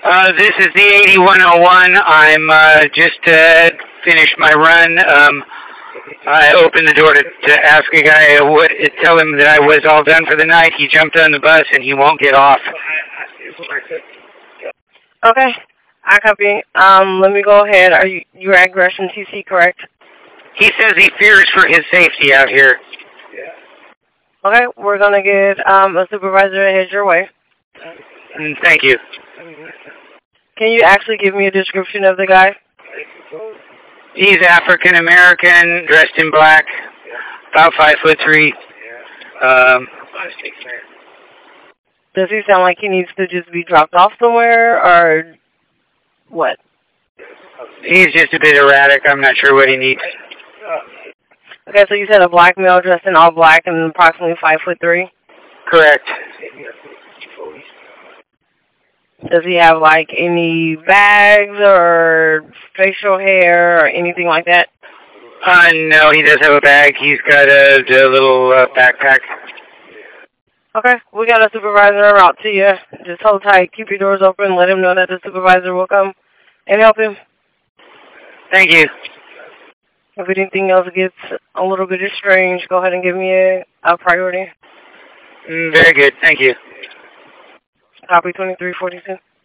This is the 8101. I'm just finished my run. I opened the door to ask a guy tell him that I was all done for the night. He jumped on the bus and he won't get off. Okay, I copy. Let me go ahead. You're at Gresham TC, correct? He says he fears for his safety out here. Okay, we're gonna get a supervisor to head your way. Thank you. Can you actually give me a description of the guy? He's African American, dressed in black, about 5'3". Does he sound like he needs to just be dropped off somewhere, or what? He's just a bit erratic. I'm not sure what he needs. Okay, so you said a black male dressed in all black and approximately 5'3"? Correct. Does he have, like, any bags or facial hair or anything like that? No, he does have a bag. He's got a little backpack. Okay, we got a supervisor en route to you. Just hold tight, keep your doors open, let him know that the supervisor will come and help him. Thank you. If anything else gets a little bit strange, go ahead and give me a priority. Very good, thank you. Copy 2342.